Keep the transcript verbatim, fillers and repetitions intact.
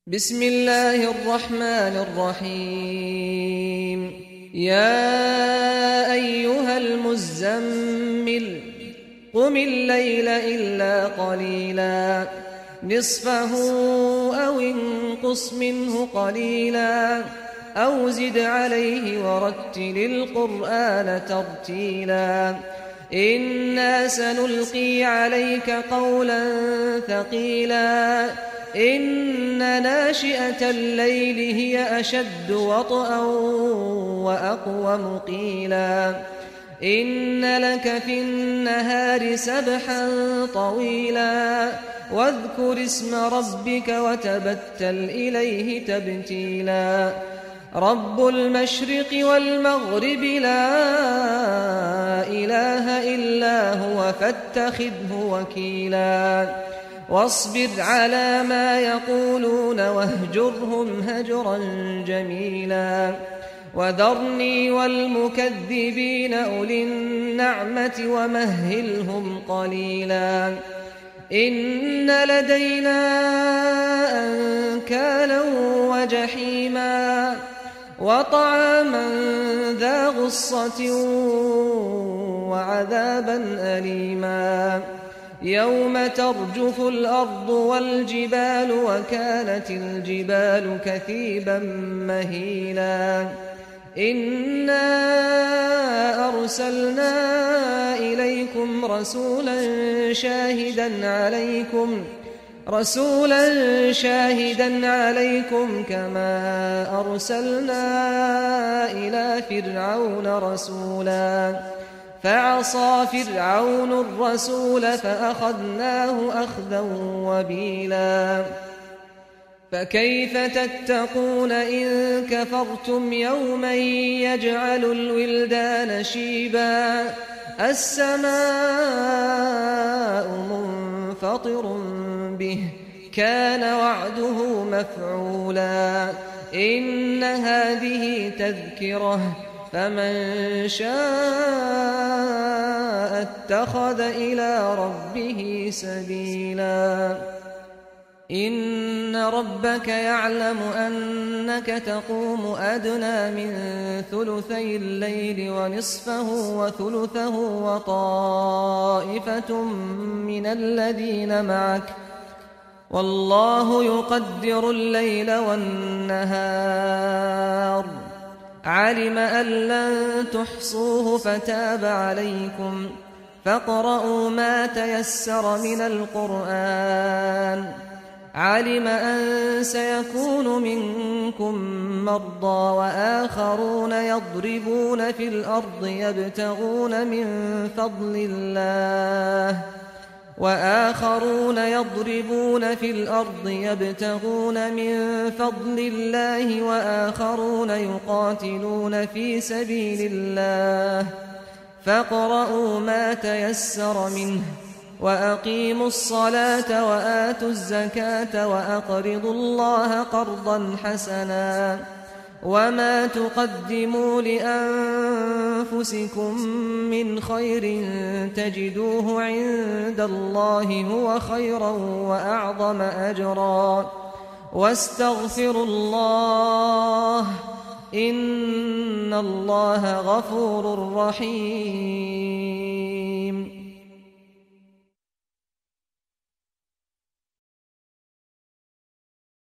بسم الله الرحمن الرحيم يا أيها المزمل قم الليل إلا قليلا نصفه أو انقص منه قليلا أو زد عليه ورتل القرآن ترتيلا إنا سنلقي عليك قولا ثقيلا إن ناشئة الليل هي أشد وطئا وأقوم قيلا إن لك في النهار سبحا طويلا واذكر اسم ربك وتبتل إليه تبتيلا رب المشرق والمغرب لا إله إلا هو فاتخذه وكيلا واصبر على ما يقولون واهجرهم هجرا جميلا وذرني والمكذبين أولي النعمة ومهلهم قليلا إن لدينا أنكالا وجحيما وطعاما ذا غصة وعذابا أليما يوم ترجف الأرض والجبال وكانت الجبال كثيبا مهيلا إنا أرسلنا إليكم رسولا شاهدا عليكم رسولا شاهدا عليكم كما أرسلنا إلى فرعون رسولا فعصى فرعون الرسول فأخذناه أخذا وبيلا فكيف تتقون إن كفرتم يوما يجعل الولدان شيبا السماء منفطر به كان وعده مفعولا إن هذه تذكرة فمن شاء اتخذ إلى ربه سبيلا إن ربك يعلم أنك تقوم أدنى من ثلثي الليل ونصفه وثلثه وطائفة من الذين معك والله يقدر الليل والنهار علم أن لن تحصوه فتاب عليكم فاقرؤوا ما تيسر من القرآن علم أن سيكون منكم مرضى وآخرون يضربون في الأرض يبتغون من فضل الله وآخرون يضربون في الأرض يبتغون من فضل الله وآخرون يقاتلون في سبيل الله فاقرؤوا ما تيسر منه وأقيموا الصلاة وآتوا الزكاة وأقرضوا الله قرضا حسنا وما تقدموا لأنفسكم من خير تجدوه عند الله هو خيرا وأعظم أجرا واستغفروا الله إن الله غفور رحيم